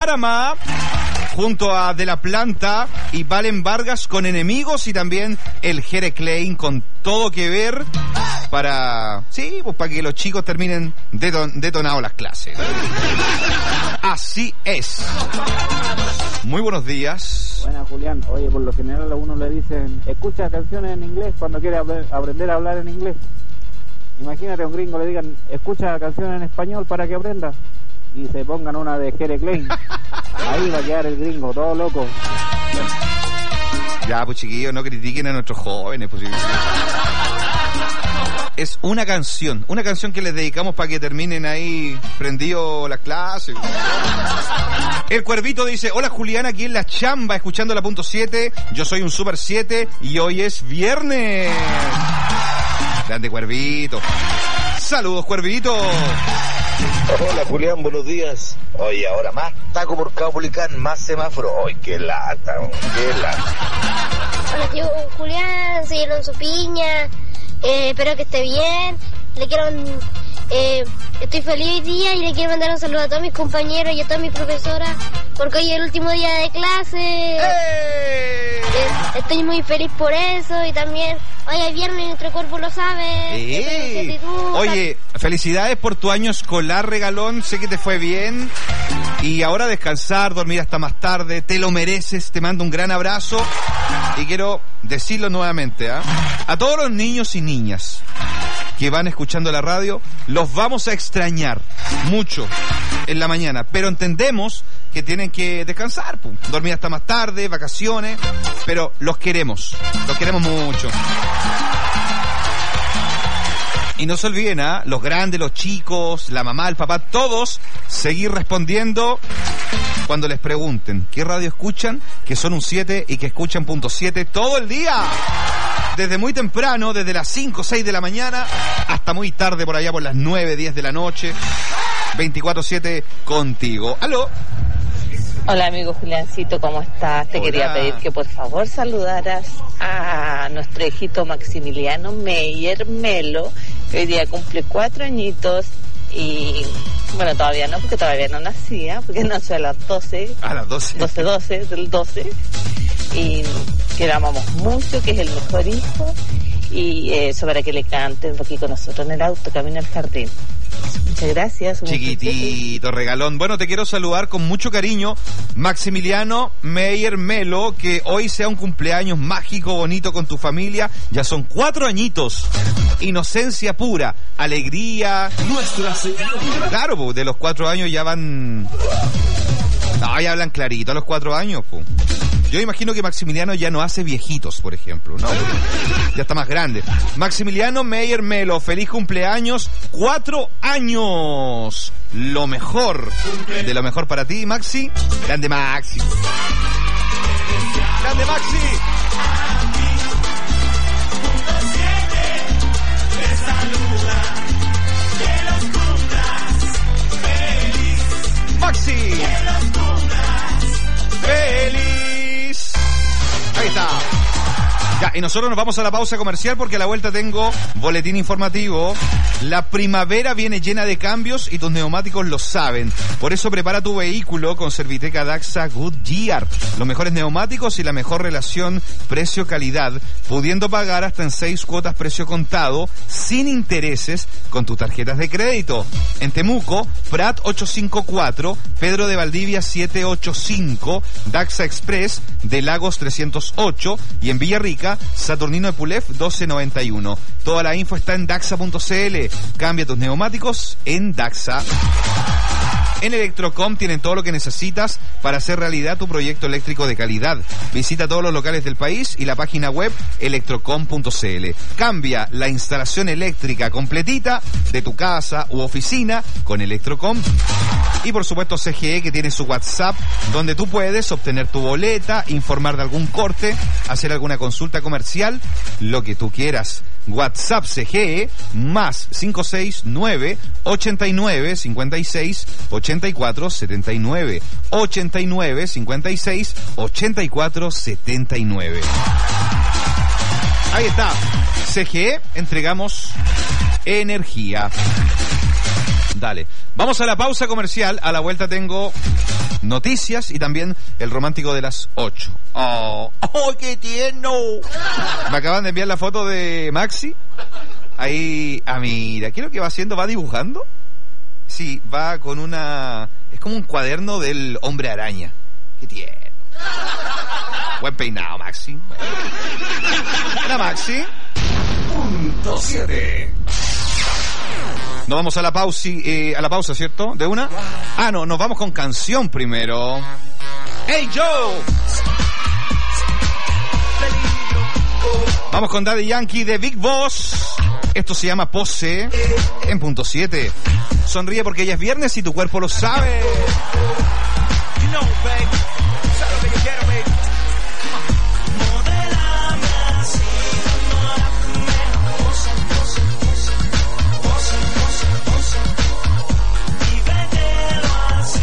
Párama, junto a De La Planta y Valen Vargas con Enemigos, y también el Jere Klein con Todo Que Ver para que los chicos terminen detonados las clases. Así es. Muy buenos días. Buenas, Julián. Oye, por lo general a uno le dicen, escucha canciones en inglés cuando quiere aprender a hablar en inglés. Imagínate a un gringo le digan, escucha canciones en español para que aprenda, y se pongan una de Jere Klein. Ahí va a quedar el gringo, todo loco. Ya, pues chiquillos, no critiquen a nuestros jóvenes, pues. Es una canción que les dedicamos para que terminen ahí prendido las clases. El Cuervito dice, hola Julián, aquí en la chamba, escuchando la punto 7, yo soy un Super 7 y hoy es viernes. Grande Cuervito. Saludos, Cuervito. Hola Julián, buenos días. Oye, ahora más taco por Caupolicán, más semáforo. Ay, qué lata, qué lata. Hola tío Julián, soy Alonso Piña. Espero que esté bien. Le quiero estoy feliz hoy día y le quiero mandar un saludo a todos mis compañeros y a todas mis profesoras, porque hoy es el último día de clase. Estoy muy feliz por eso, y también hoy es viernes y nuestro cuerpo lo sabe. Oye, felicidades por tu año escolar, regalón. Sé que te fue bien y ahora descansar, dormir hasta más tarde, te lo mereces. Te mando un gran abrazo y quiero decirlo nuevamente, a todos los niños y niñas que van escuchando la radio, los vamos a extrañar mucho en la mañana, pero entendemos que tienen que descansar, dormir hasta más tarde, vacaciones, pero los queremos mucho. Y no se olviden, los grandes, los chicos, la mamá, el papá, todos, seguir respondiendo cuando les pregunten qué radio escuchan, que son un 7 y que escuchan punto 7 todo el día. Desde muy temprano, desde las 5 o 6 de la mañana, hasta muy tarde, por allá por las 9, 10 de la noche. 24/7 contigo. ¿Aló? Hola amigo Juliancito, ¿cómo estás? Te quería pedir que por favor saludaras a nuestro hijito Maximiliano Meyer Melo, que hoy día cumple 4 añitos y... Bueno, todavía no, porque todavía no nacía, porque nació a las 12. A las 12. 12 del 12. Y que lo amamos mucho, que es el mejor hijo. Y eso para que le canten aquí con nosotros en el auto, camino al jardín. Muchas gracias. Chiquitito, regalón. Bueno, te quiero saludar con mucho cariño, Maximiliano Meyer Melo, que hoy sea un cumpleaños mágico, bonito con tu familia. Ya son 4 añitos. Inocencia pura, alegría. Nuestra Señora. Claro, de los 4 años ya van... No, ya hablan clarito a los 4 años, Yo imagino que Maximiliano ya no hace viejitos, por ejemplo, ¿no? Ya está más grande. Maximiliano Meyer Melo, feliz cumpleaños, 4 años. Lo mejor, de lo mejor para ti, Maxi. Grande Maxi. Grande Maxi. Maxi. ¡Feliz! Ahí está. Ya, y nosotros nos vamos a la pausa comercial porque a la vuelta tengo boletín informativo. La primavera viene llena de cambios y tus neumáticos lo saben. Por eso prepara tu vehículo con Serviteca Daxa Goodyear. Los mejores neumáticos y la mejor relación precio-calidad, pudiendo pagar hasta en 6 cuotas precio contado, sin intereses, con tus tarjetas de crédito. En Temuco, Prat 854, Pedro de Valdivia 785, Daxa Express de Lagos 308 y en Villarrica, Saturnino Epulef 1291. Toda la info está en daxa.cl. Cambia tus neumáticos en Daxa. En Electrocom tienen todo lo que necesitas para hacer realidad tu proyecto eléctrico de calidad. Visita todos los locales del país y la página web electrocom.cl. Cambia la instalación eléctrica completita de tu casa u oficina con Electrocom. Y por supuesto CGE, que tiene su WhatsApp, donde tú puedes obtener tu boleta, informar de algún corte, hacer alguna consulta comercial, lo que tú quieras. WhatsApp CGE más 569 89 56 84 79 89 56 84 79. Ahí está. CGE, entregamos energía. Dale. Vamos a la pausa comercial. A la vuelta tengo noticias y también el romántico de las 8. ¡Oh, qué tierno! Me acaban de enviar la foto de Maxi. Ahí, mira, ¿qué es lo que va haciendo? ¿Va dibujando? Sí, va con una... Es como un cuaderno del Hombre Araña. ¡Qué tierno! Buen peinado, Maxi. Hola, Maxi. Punto 7. Nos vamos a la pausa, ¿cierto? ¿De una? No, nos vamos con canción primero. ¡Hey, Joe! Vamos con Daddy Yankee de Big Boss. Esto se llama Pose en punto 7. Sonríe porque ya es viernes y tu cuerpo lo sabe. You know, babe. Sabes que yo quiero, babe. Modélame así, pose, pose, pose, pose, pose, pose. Y vételo así,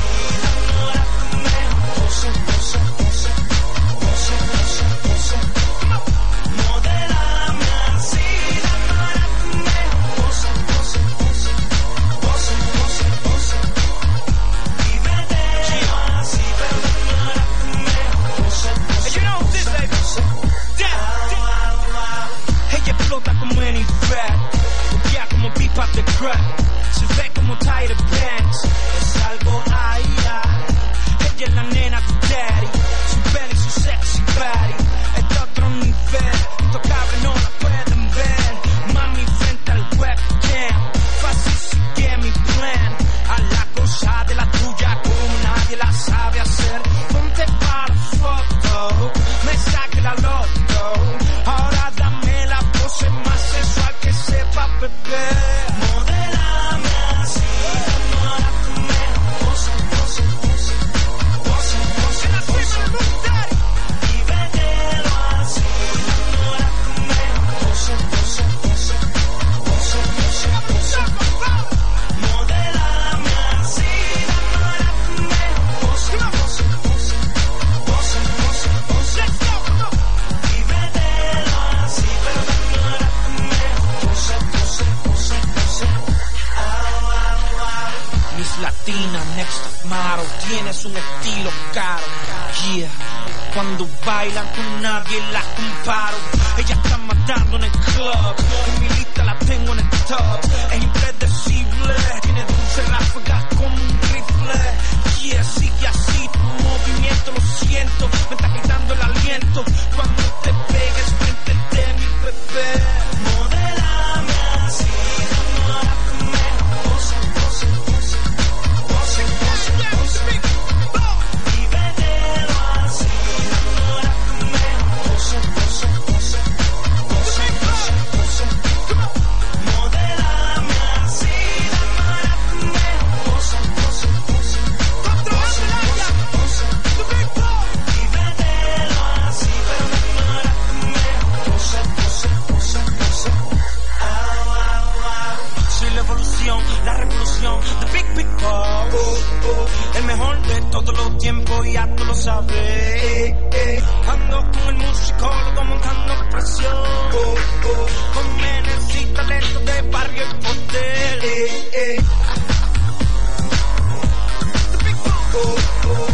pose, pose, pose, pose, pose, pose. Modélame así, pose, pose, pose, pose, pose, pose. Y vételo así, pero ella explota como any rat, ya como beep up the crack, se ve como Tyra Banks, es algo ay. Ella es la nena de daddy, su belly, su sexy body, es de otro nivel, intocable no la pueden ver, mami frente al webcam, fácil sigue mi plan, a la cosa de la tuya como nadie la sabe hacer, ponte para foto, me saque la loto, ahora dame la pose más sensual que sepa beber. Modélame así, pose, pose, pose, pose, pose, pose. Y vételo así, pose, pose, pose, pose, pose, pose. Modélame así, pose, pose, pose, pose, pose, pose. Y vételo así, pero pose, pose, pose, pose. Miss Latina, next top model, tienes un estilo caro, yeah. Cuando bailan con nadie la comparo, ella está matando en el club, en mi lista la tengo en el top, es impredecible, tiene dulce ráfaga como un rifle, yeah, sigue así tu movimiento, lo siento, me está quitando el aliento, cuando te pegues frente de mi bebé, modélame así, pose, pose, pose, pose, pose, pose, y vételo así, pose, pose, pose, pose, pose, pose, modélame así, pose, pose, pose, pose, pose, y vételo así, pose, pose, pose, pose. Soy la evolución, la revolución, the big boss, el mejor de todos los tiempos y ya tú lo sabes. Ando con el musicólogo montando presión, con menes y talento de barrio y poder. The big boss.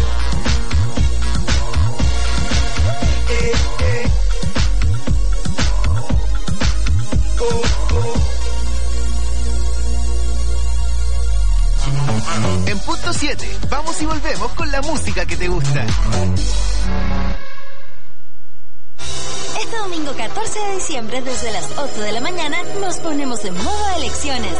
En punto 7, vamos y volvemos con la música que te gusta. Este domingo 14 de diciembre, desde las 8 de la mañana, nos ponemos en modo elecciones.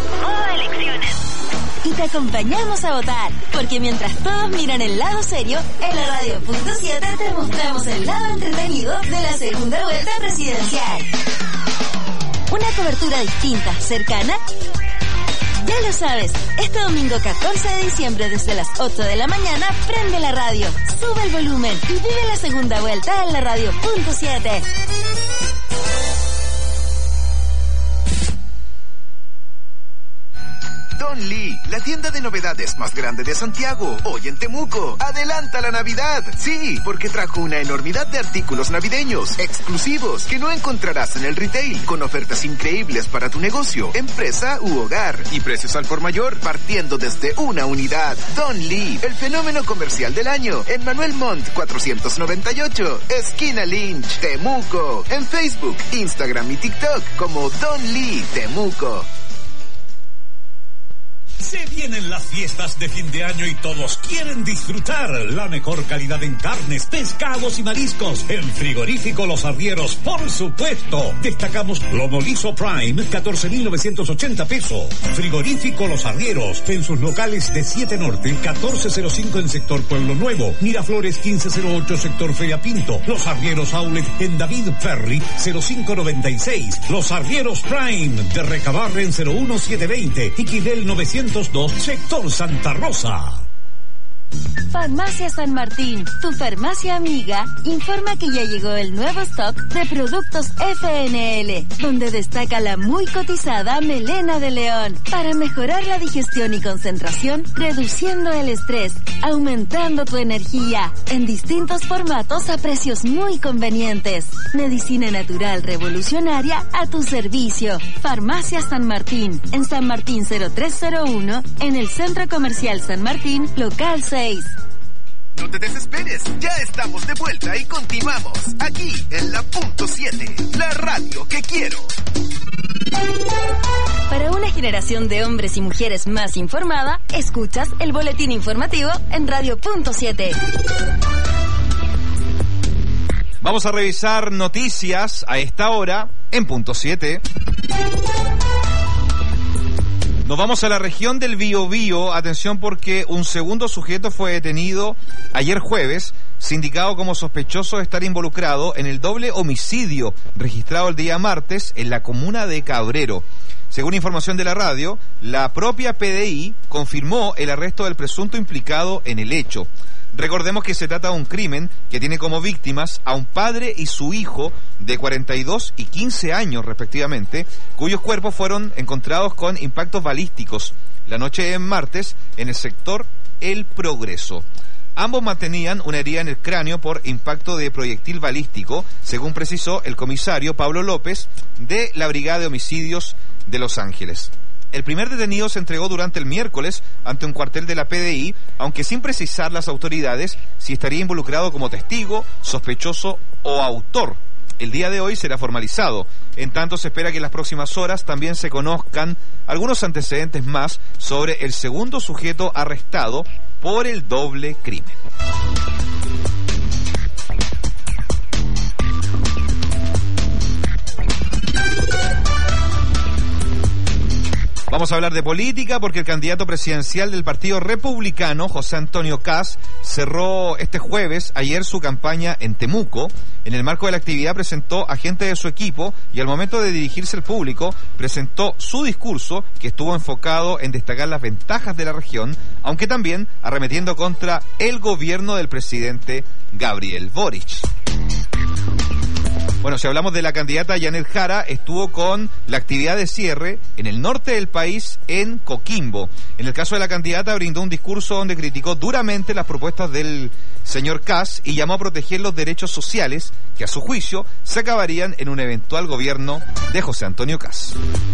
Y te acompañamos a votar, porque mientras todos miran el lado serio, en la radio punto 7 te mostramos el lado entretenido de la segunda vuelta presidencial. Una cobertura distinta, cercana. Ya lo sabes, este domingo 14 de diciembre desde las 8 de la mañana, prende la radio, sube el volumen y vive la segunda vuelta en la radio punto 7. Don Lee, la tienda de novedades más grande de Santiago, hoy en Temuco. ¡Adelanta la Navidad! Sí, porque trajo una enormidad de artículos navideños exclusivos que no encontrarás en el retail, con ofertas increíbles para tu negocio, empresa u hogar y precios al por mayor partiendo desde una unidad. Don Lee, el fenómeno comercial del año, en Manuel Montt 498, esquina Lynch, Temuco. En Facebook, Instagram y TikTok como Don Lee Temuco. Se vienen las fiestas de fin de año y todos quieren disfrutar la mejor calidad en carnes, pescados y mariscos. En Frigorífico Los Arrieros, por supuesto. Destacamos lomo liso Prime, 14.980 pesos. Frigorífico Los Arrieros, en sus locales de 7 Norte, 1405 en sector Pueblo Nuevo, Miraflores 1508 sector Feria Pinto, Los Arrieros Outlet en David Ferry 0596, Los Arrieros Prime de Recabarren 01720 y Quidel 902 sector Santa Rosa. Farmacia San Martín, tu farmacia amiga, informa que ya llegó el nuevo stock de productos FNL, donde destaca la muy cotizada melena de león, para mejorar la digestión y concentración, reduciendo el estrés, aumentando tu energía, en distintos formatos a precios muy convenientes. Medicina natural revolucionaria a tu servicio. Farmacia San Martín, en San Martín 0301, en el Centro Comercial San Martín, local 6. No te desesperes, ya estamos de vuelta y continuamos aquí en la Punto 7, la radio que quiero. Para una generación de hombres y mujeres más informada, escuchas el boletín informativo en Radio Punto 7. Vamos a revisar noticias a esta hora en Punto 7. Nos vamos a la región del Biobío, atención porque un segundo sujeto fue detenido ayer jueves, sindicado como sospechoso de estar involucrado en el doble homicidio registrado el día martes en la comuna de Cabrero. Según información de la radio, la propia PDI confirmó el arresto del presunto implicado en el hecho. Recordemos que se trata de un crimen que tiene como víctimas a un padre y su hijo de 42 y 15 años respectivamente, cuyos cuerpos fueron encontrados con impactos balísticos la noche de martes en el sector El Progreso. Ambos mantenían una herida en el cráneo por impacto de proyectil balístico, según precisó el comisario Pablo López de la Brigada de Homicidios de Los Ángeles. El primer detenido se entregó durante el miércoles ante un cuartel de la PDI, aunque sin precisar las autoridades si estaría involucrado como testigo, sospechoso o autor. El día de hoy será formalizado. En tanto, se espera que en las próximas horas también se conozcan algunos antecedentes más sobre el segundo sujeto arrestado por el doble crimen. Vamos a hablar de política porque el candidato presidencial del Partido Republicano, José Antonio Kast, cerró este jueves, ayer, su campaña en Temuco. En el marco de la actividad presentó a gente de su equipo y al momento de dirigirse al público presentó su discurso, que estuvo enfocado en destacar las ventajas de la región, aunque también arremetiendo contra el gobierno del presidente Gabriel Boric. Bueno, si hablamos de la candidata Janet Jara, estuvo con la actividad de cierre en el norte del país, en Coquimbo. En el caso de la candidata, brindó un discurso donde criticó duramente las propuestas del señor Kast y llamó a proteger los derechos sociales que, a su juicio, se acabarían en un eventual gobierno de José Antonio Kast.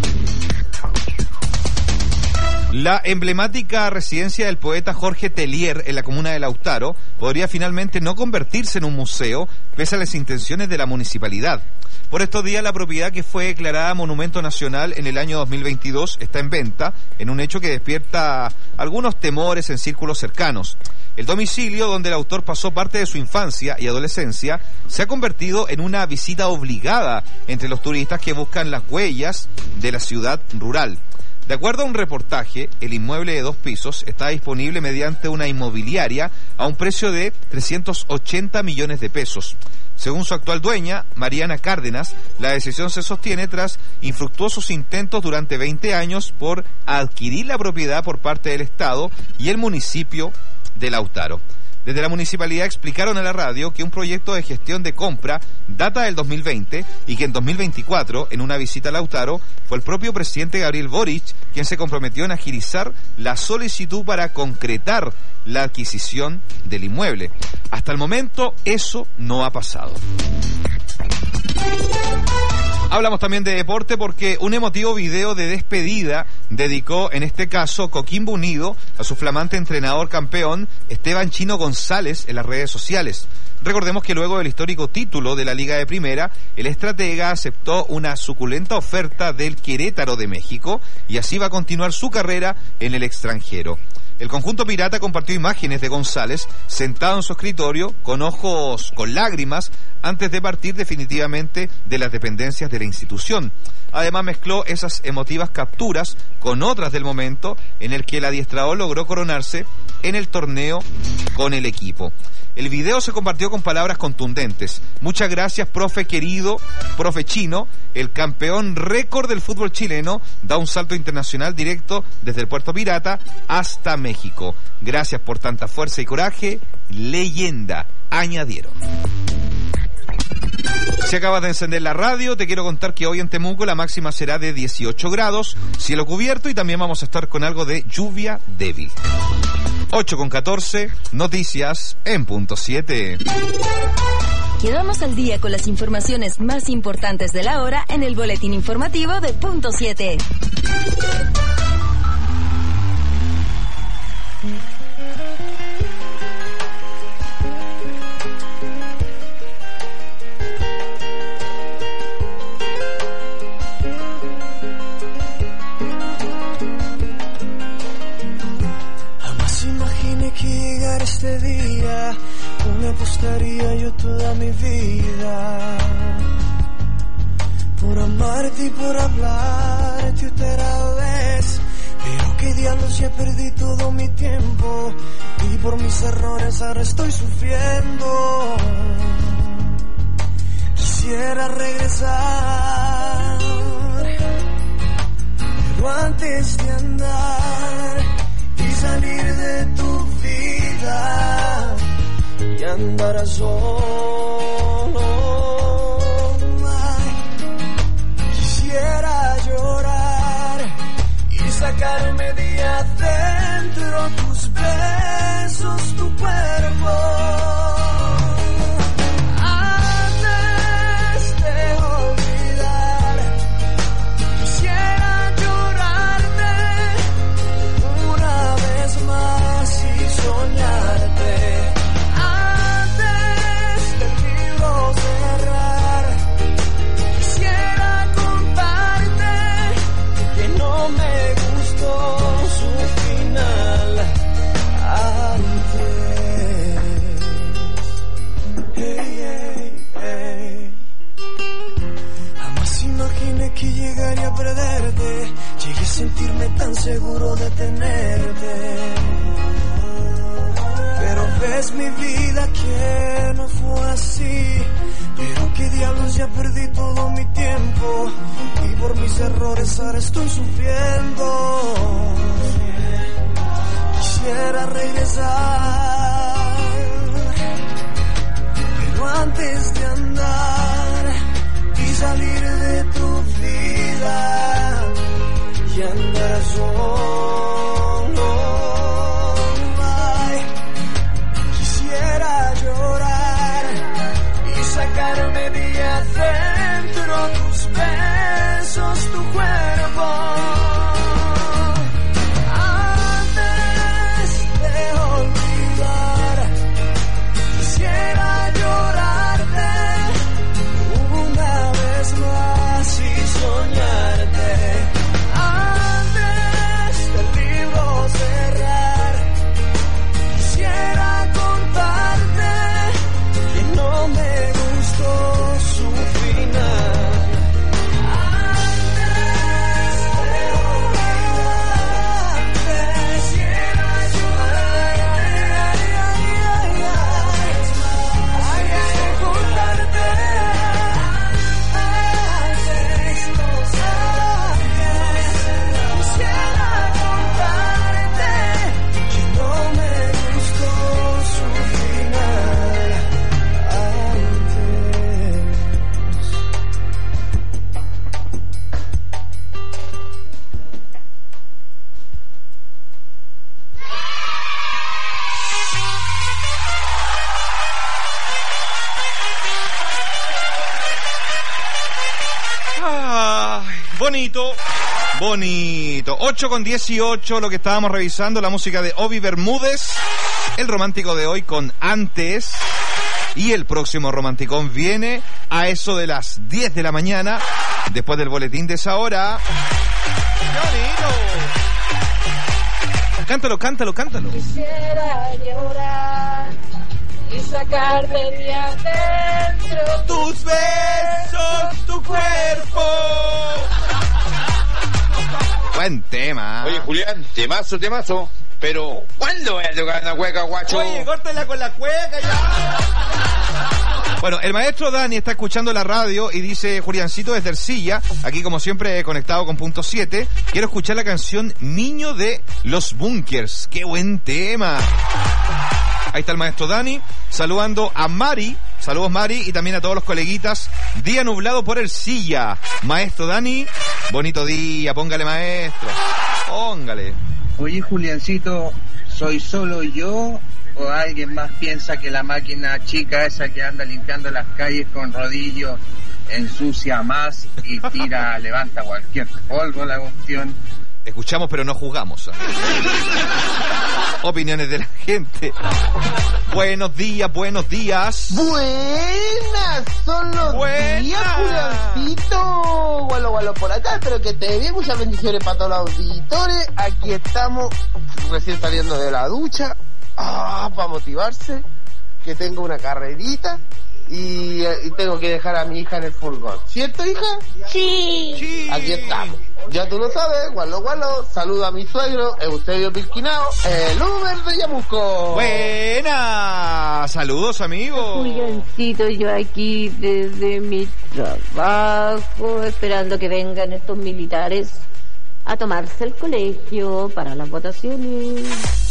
La emblemática residencia del poeta Jorge Tellier en la comuna de Lautaro podría finalmente no convertirse en un museo, pese a las intenciones de la municipalidad. Por estos días, la propiedad, que fue declarada Monumento Nacional en el año 2022, está en venta, en un hecho que despierta algunos temores en círculos cercanos. El domicilio donde el autor pasó parte de su infancia y adolescencia se ha convertido en una visita obligada entre los turistas que buscan las huellas de la ciudad rural. De acuerdo a un reportaje, el inmueble de 2 pisos está disponible mediante una inmobiliaria a un precio de 380 millones de pesos. Según su actual dueña, Mariana Cárdenas, la decisión se sostiene tras infructuosos intentos durante 20 años por adquirir la propiedad por parte del Estado y el municipio de Lautaro. Desde la municipalidad explicaron a la radio que un proyecto de gestión de compra data del 2020 y que en 2024, en una visita a Lautaro, fue el propio presidente Gabriel Boric quien se comprometió en agilizar la solicitud para concretar la adquisición del inmueble. Hasta el momento eso no ha pasado. Hablamos también de deporte porque un emotivo video de despedida dedicó, en este caso, Coquimbo Unido a su flamante entrenador campeón Esteban Chino González en las redes sociales. Recordemos que luego del histórico título de la Liga de Primera, el estratega aceptó una suculenta oferta del Querétaro de México y así va a continuar su carrera en el extranjero. El conjunto pirata compartió imágenes de González sentado en su escritorio con ojos con lágrimas antes de partir definitivamente de las dependencias de la institución. Además mezcló esas emotivas capturas con otras del momento en el que el adiestrador logró coronarse en el torneo con el equipo. El video se compartió con palabras contundentes. Muchas gracias, profe querido, profe Chino. El campeón récord del fútbol chileno da un salto internacional directo desde el Puerto Pirata hasta México. Gracias por tanta fuerza y coraje. Leyenda, añadieron. Si acabas de encender la radio, te quiero contar que hoy en Temuco la máxima será de 18 grados, cielo cubierto y también vamos a estar con algo de lluvia débil. 8:14, noticias en punto 7. Quedamos al día con las informaciones más importantes de la hora en el boletín informativo de punto 7. Que llegar este día, no me apostaría yo toda mi vida por amarte y por hablarte otra vez. Pero qué diablos, ya perdí todo mi tiempo y por mis errores ahora estoy sufriendo. Quisiera regresar, pero antes de andar y salir de tu vida y andar solo, quisiera llorar y sacarme de adentro tus besos, tu cuerpo. Antes de olvidar, quisiera llorarte una vez más y soñarte. Antes del libro cerrar, quisiera contarte que no me gustó su final antes. Hey, hey, hey. Jamás imaginé que llegaría a perderte, llegué a sentirme tan seguro de tenerte. Pero ves mi vida que no fue así. Pero qué diablos, ya perdí todo mi tiempo y por mis errores ahora estoy sufriendo. Quisiera regresar, pero antes de andar y salir de tu vida y andar solo, ay, quisiera llorar y sacarme de adentro tus besos, tu cuerpo. Antes de olvidar, quisiera llorarte una vez más y soñarte. Antes del libro cerrar, quisiera contarte que no me gustó su final. Antes de Bonito. 8:18, lo que estábamos revisando, la música de Obi Bermúdez, el romántico de hoy con Antes, y el próximo romanticón viene a eso de las 10 de la mañana, después del boletín de esa hora. ¡Qué bonito! Cántalo. Quisiera llorar y sacarme de adentro tus besos, tu cuerpo. Buen tema. Oye, Julián, temazo. Pero, ¿cuándo voy a tocar la cueca, guacho? Oye, córtala con la cueca ya. Bueno, el maestro Dani está escuchando la radio y dice: Juliancito desde Ercilla, aquí como siempre conectado con punto 7, quiero escuchar la canción Niño de los Bunkers. ¡Qué buen tema! Ahí está el maestro Dani, saludando a Mari. Saludos, Mari, y también a todos los coleguitas. Día nublado por Ercilla. Maestro Dani, bonito día, póngale, maestro. Póngale. Oye, Juliancito, ¿soy solo yo o alguien más piensa que la máquina chica esa que anda limpiando las calles con rodillos ensucia más y levanta cualquier polvo la cuestión? Escuchamos pero no juzgamos. Opiniones de la gente. Buenos días. Buenas, son los días, Juliancito. Gualo por acá, espero que te bien. Muchas bendiciones para todos los auditores. Aquí estamos, recién saliendo de la ducha, para motivarse, que tengo una carrerita y tengo que dejar a mi hija en el furgón. ¿Cierto, hija? Sí. Aquí estamos. Ya tú lo sabes, gualo. Saludo a mi suegro, Eusebio Pirquinao, el Uber de Yamusco. Buena. Saludos, amigos. Juliancito, yo aquí desde mi trabajo, esperando que vengan estos militares a tomarse el colegio para las votaciones.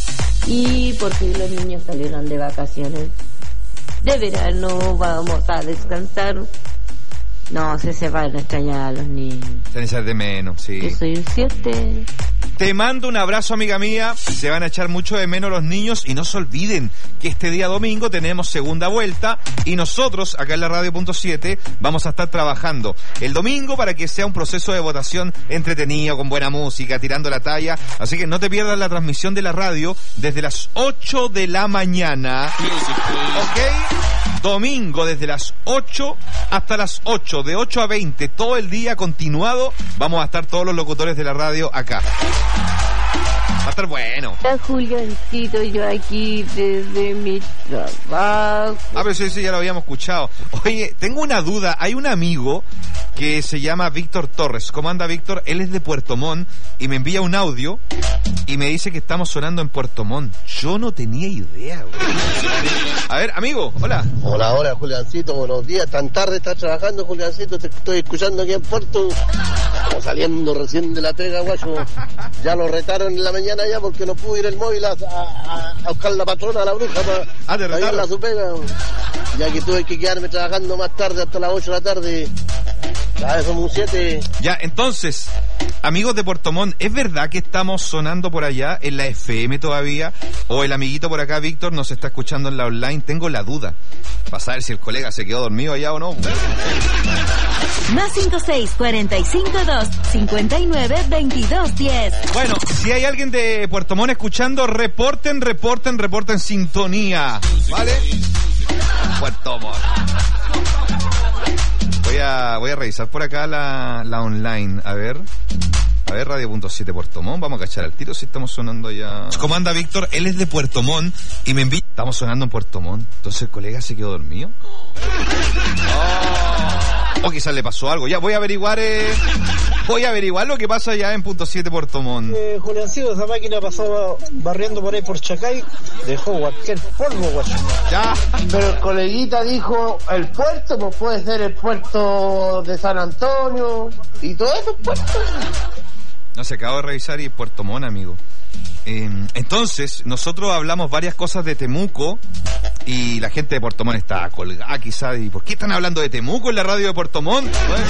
Y por fin los niños salieron de vacaciones de verano, vamos a descansar. No, se van a extrañar a los niños. Se van a echar de menos, sí. Yo soy un 7. Te mando un abrazo, amiga mía. Se van a echar mucho de menos los niños y no se olviden que este día domingo tenemos segunda vuelta y nosotros acá en la radio.7 vamos a estar trabajando el domingo para que sea un proceso de votación entretenido, con buena música, tirando la talla. Así que no te pierdas la transmisión de la radio desde las 8 de la mañana. ¿Ok? Domingo desde las 8 hasta las 8, de 8 a 20, todo el día continuado, vamos a estar todos los locutores de la radio acá. Va a estar bueno. Está Juliancito, yo aquí desde mi trabajo. Pero sí, ya lo habíamos escuchado. Oye, tengo una duda. Hay un amigo que se llama Víctor Torres. ¿Cómo anda, Víctor? Él es de Puerto Montt y me envía un audio y me dice que estamos sonando en Puerto Montt. Yo no tenía idea, güey. A ver, amigo, hola. Hola, Juliancito, buenos días. Tan tarde estás trabajando, Juliancito, te estoy escuchando aquí en Puerto. Estamos saliendo recién de la pega, guacho. Ya lo retaron en la mañana ya porque no pudo ir el móvil a buscar la patrona, a la bruja, para ir a su pega. Ya que tuve que quedarme trabajando más tarde, hasta las 8 de la tarde. Ya, somos un 7. Ya, entonces, amigos de Puerto Montt, ¿es verdad que estamos sonando por allá en la FM todavía? ¿O el amiguito por acá, Víctor, nos está escuchando en la online? Tengo la duda. Para saber si el colega se quedó dormido allá o no. Más 56-452-59-22-10. Bueno, si hay alguien de Puerto Montt escuchando, reporten sintonía. ¿Vale? Puerto Montt. Voy a revisar por acá la online. A ver, radio.7 Puerto Montt. Vamos a cachar al tiro si estamos sonando ya. ¿Cómo anda, Víctor? Él es de Puerto Montt y me envía. Estamos sonando en Puerto Montt. Entonces el colega se quedó dormido. O quizás le pasó algo. Ya voy a averiguar lo que pasa ya en punto 7 Puerto Montt. Juliancito, esa máquina pasaba barriendo por ahí por Chacay, dejó cualquier polvo, guacho. Ya. Pero el coleguita dijo, el puerto, pues puede ser el puerto de San Antonio y todos esos puertos. No, se acabo de revisar y Puerto Montt, amigo. Entonces, nosotros hablamos varias cosas de Temuco y la gente de Puerto Montt está colgada quizás. ¿Y por qué están hablando de Temuco en la radio de Puerto Montt?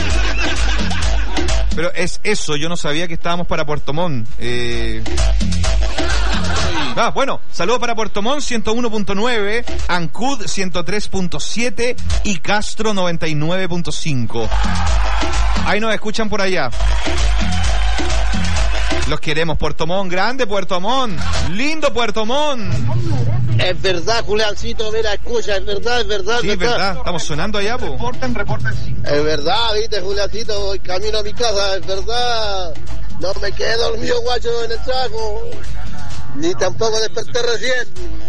Pero es eso, yo no sabía que estábamos para Puerto Montt. Bueno, saludos para Puerto Montt 101.9, Ancud 103.7 y Castro 99.5. Ahí nos escuchan por allá. Los queremos, Puerto Montt, grande Puerto Montt, lindo Puerto Montt. Es verdad, Juliancito, mira, escucha, es verdad. Sí, es verdad, estamos sonando allá, po. Reporten. Es verdad, viste, Juliancito, voy camino a mi casa, es verdad. No me quedé dormido, guacho, en el trago. Ni tampoco desperté recién.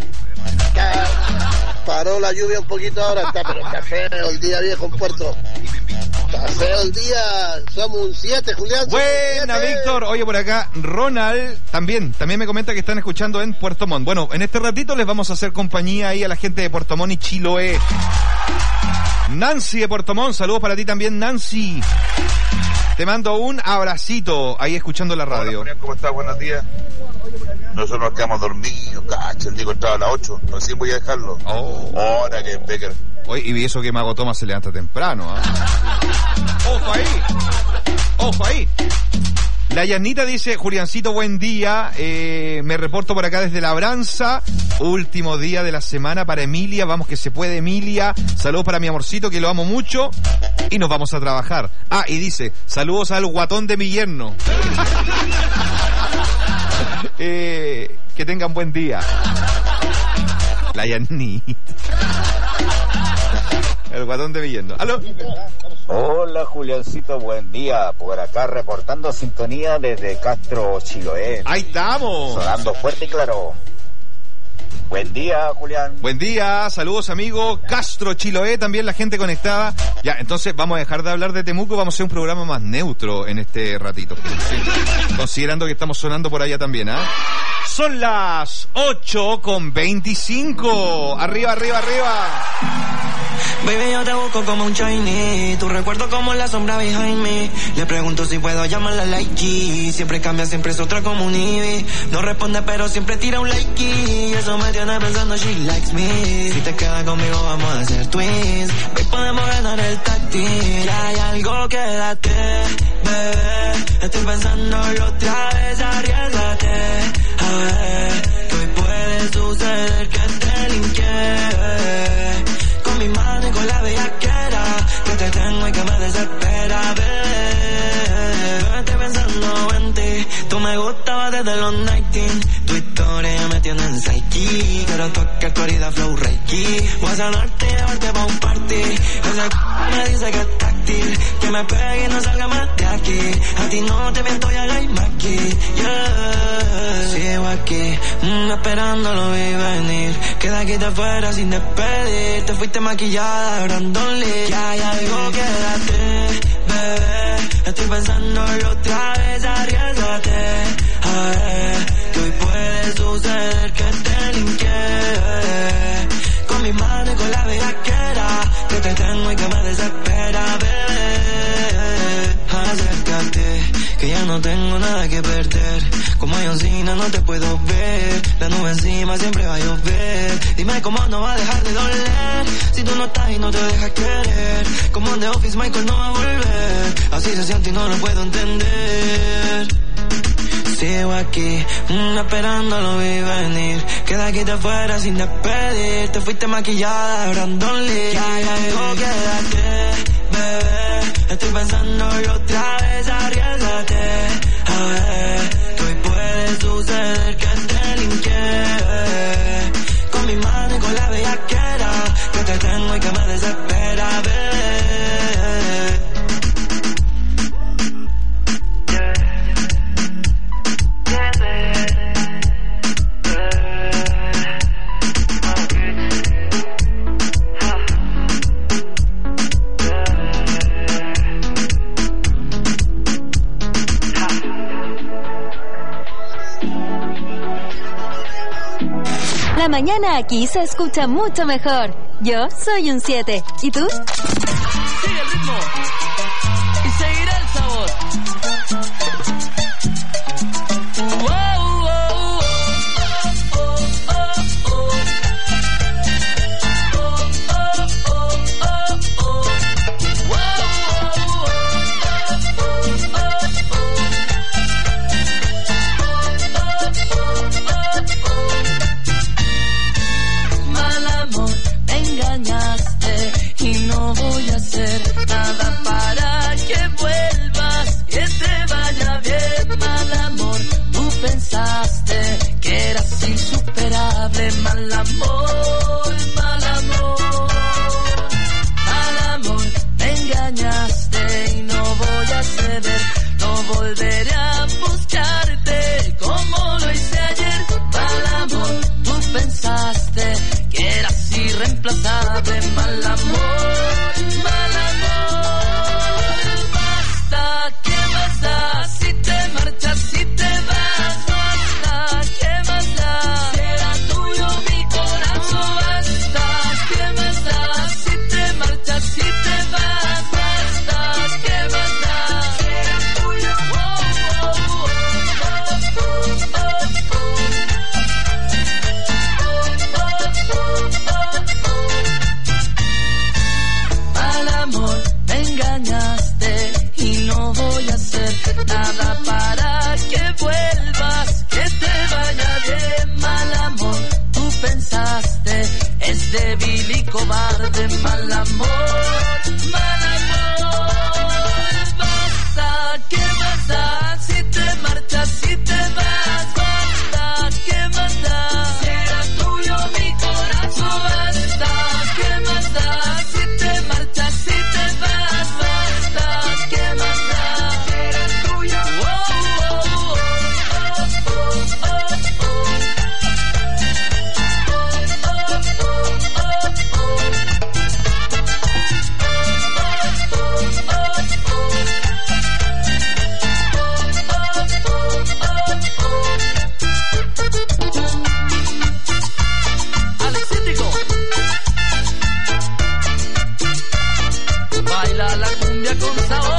Paró la lluvia un poquito ahora, pero está feo el día, viejo, en Puerto. Está feo el día, somos un 7, Julián. Buena, Víctor. Oye, por acá, Ronald también me comenta que están escuchando en Puerto Montt. Bueno, en este ratito les vamos a hacer compañía ahí a la gente de Puerto Montt y Chiloé. Nancy de Puerto Montt, saludos para ti también, Nancy. Te mando un abracito ahí escuchando la radio. Hola, ¿cómo estás? Buenos días. Nosotros nos quedamos dormidos, cacha, el Diego entraba a las 8, recién voy a dejarlo. Ahora que Becker. Oye, y eso que Mago Thomas se levanta temprano, Ojo ahí. La Yanita dice, Juliancito, buen día, me reporto por acá desde Labranza, último día de la semana para Emilia, vamos que se puede, Emilia, saludos para mi amorcito que lo amo mucho y nos vamos a trabajar. Y dice, saludos al guatón de mi yerno. Que tengan buen día. La Yanita. El guatón de mi yerno. ¿Aló? Hola, Juliancito, buen día. Por acá reportando sintonía desde Castro, Chiloé. Ahí estamos. Sonando fuerte y claro. Buen día, Julián. Buen día, saludos, amigo. Castro, Chiloé, también la gente conectada. Ya, entonces vamos a dejar de hablar de Temuco, vamos a hacer un programa más neutro en este ratito. Sí. Considerando que estamos sonando por allá también, Son las 8:25. Arriba. Baby, yo te busco como un Chinese. Tu recuerdo como la sombra behind me. Le pregunto si puedo llamarla like G. Siempre cambia, siempre es otra como un Ivy. No responde, pero siempre tira un like. Y eso me tiene pensando, she likes me. Si te quedas conmigo, vamos a hacer twins. Hoy podemos ganar el táctil. Hay algo, quédate, bebé. Estoy pensándolo otra vez, arriésgate. A ver, que hoy puede suceder que te linke. Con mi mano y con la bellaquera que te tengo y que me desespera, bebé. Estoy pensando en ti. Tú me gustabas desde los 19. Tu historia me tiene en psyche. Quiero tocar corrida flow reiki. Voy a sanarte y llevarte pa' un party. Esa me dice que es táctil. Que me pegue y no salga más de aquí. A ti no te miento y hagáis aquí. Yeah. Sigo aquí, esperándolo vi venir. Que de aquí te fuera sin despedir. Te fuiste maquillada, Brandon Lee. Ya hay algo, quédate, bebé. Estoy pensándolo otra vez, arriésgate. A ver, que hoy puede suceder que te linke. Con mi mano y con la bellaquera que te tengo y que me desespera, bebé. Acércate, que ya no tengo nada que perder. Como Johncina no te puedo ver. La nube encima siempre va a llover. Dime cómo no va a dejar de doler. Si tú no estás y no te dejas querer. Como en The Office Michael no va a volver. Así se siente y no lo puedo entender. Sigo aquí, esperándolo vi venir. Que de aquí te fuera sin despedir. Te fuiste maquillada, Brandon Lee. Ya llegó, quédate, bebé. Estoy pensándolo otra vez, arriésgate. A ver, que hoy puede suceder que te linke. Con mi mano y con la bellaquera que te tengo y que me desespera, bebé. La mañana aquí se escucha mucho mejor. Yo soy un 7. ¿Y tú? Sigue el ritmo y seguirá el sabor. Mal amor, me engañaste y no voy a hacer irreemplazable. Mal amor, mal amor. Basta, ¿qué más da? Si te marchas, si te vas, basta, ¿qué más da? Será tuyo mi corazón, basta, ¿qué más da? Si te marchas, si te vas, basta, ¿qué más da? Será tuyo, Al amor me engañaste y no voy a hacer nada para que vuelvas, que te vaya bien. Mal amor, tú pensaste, es débil y cobarde. Mal amor, mal amor. Basta, ¿qué más da? Si te marchas, si te vas, basta, ¿qué más da? Será tuyo mi corazón, basta, ¿qué más da? Si te marchas, si te vas, basta, ¿qué más da? Será tuyo, Alexítico. Baila la cumbia con sabor.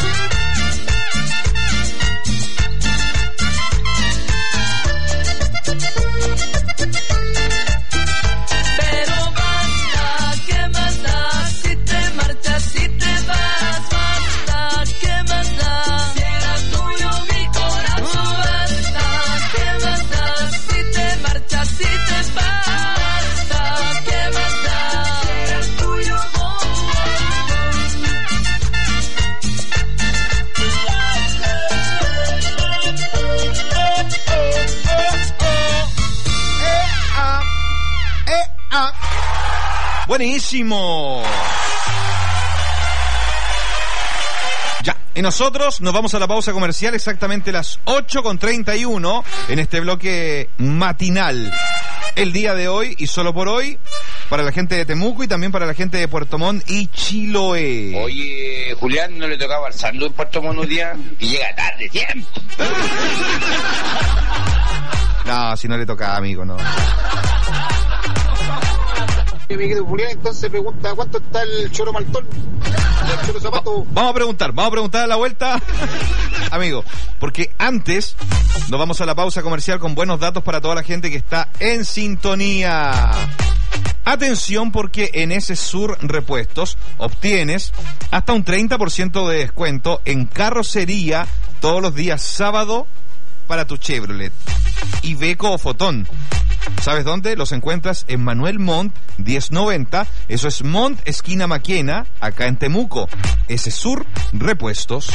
Pero basta, ¿qué más da? Si te marchas, si te vas, basta, ¿qué más da? Será tuyo mi corazón, basta, ¿qué más da? Si te marchas, si te vas, basta, ¿qué más da? Será tuyo, Buenísimo. Ya, y nosotros nos vamos a la pausa comercial exactamente las 8:31 en este bloque matinal. El día de hoy y solo por hoy, para la gente de Temuco y también para la gente de Puerto Montt y Chiloé. Oye, Julián, ¿no le tocaba al Sandu en Puerto Montt un día? Y llega tarde siempre. No, si no le toca, amigo, no. Mi querido Julián, entonces pregunta, ¿cuánto está el choro maltón? El choro zapato. Vamos a preguntar a la vuelta, amigo, porque antes nos vamos a la pausa comercial con buenos datos para toda la gente que está en sintonía. Atención, porque en ese Sur Repuestos obtienes hasta un 30% de descuento en carrocería todos los días sábado para tu Chevrolet, Iveco o Fotón. ¿Sabes dónde? Los encuentras en Manuel Montt 1090. Eso es Montt, esquina Maquena, acá en Temuco. Ese Sur Repuestos.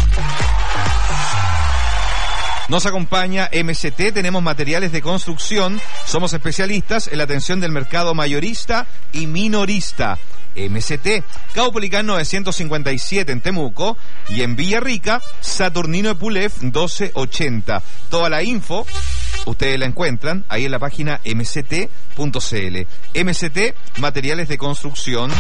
Nos acompaña MCT, tenemos materiales de construcción, somos especialistas en la atención del mercado mayorista y minorista. MCT, Caupolicán 957 en Temuco y en Villarrica, Saturnino Epulef 1280. Toda la info ustedes la encuentran ahí en la página mct.cl. MCT, materiales de construcción.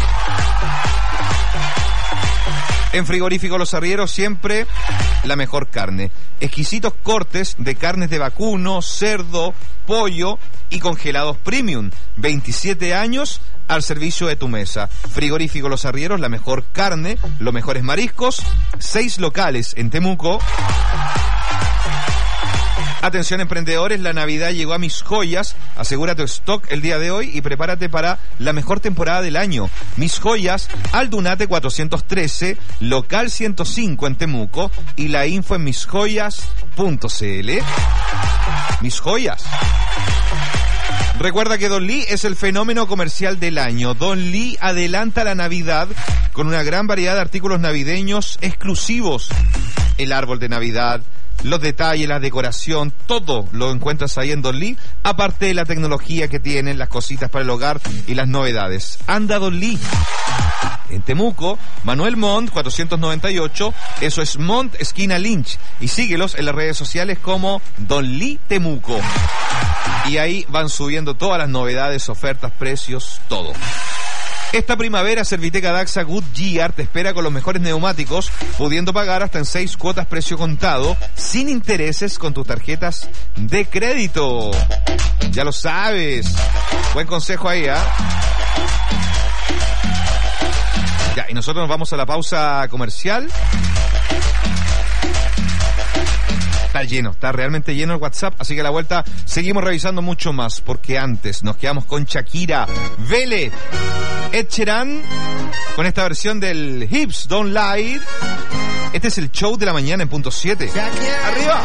En Frigorífico Los Arrieros siempre la mejor carne. Exquisitos cortes de carnes de vacuno, cerdo, pollo y congelados premium. 27 años al servicio de tu mesa. Frigorífico Los Arrieros, la mejor carne, los mejores mariscos. 6 locales en Temuco. Atención emprendedores, la Navidad llegó a Mis Joyas. Asegura tu stock el día de hoy y prepárate para la mejor temporada del año. Mis Joyas, Aldunate 413, local 105 en Temuco y la info en misjoyas.cl. Mis Joyas. Recuerda que Don Lee es el fenómeno comercial del año. Don Lee adelanta la Navidad con una gran variedad de artículos navideños exclusivos. El árbol de Navidad, los detalles, la decoración, todo lo encuentras ahí en Don Lee, aparte de la tecnología que tienen, las cositas para el hogar y las novedades. Anda Don Lee. En Temuco, Manuel Montt 498, eso es Montt, esquina Lynch, y síguelos en las redes sociales como Don Lee Temuco. Y ahí van subiendo todas las novedades, ofertas, precios, todo. Esta primavera Serviteca Daxa Goodyear te espera con los mejores neumáticos, pudiendo pagar hasta en 6 cuotas precio contado, sin intereses con tus tarjetas de crédito. Ya lo sabes. Buen consejo ahí, ¿ah? Ya, y nosotros nos vamos a la pausa comercial. Está lleno, está realmente lleno el WhatsApp, así que a la vuelta seguimos revisando mucho más, porque antes nos quedamos con Shakira, Vele, Ed Sheeran, con esta versión del Hips Don't Lie. Este es el show de la mañana en punto 7. ¡Arriba!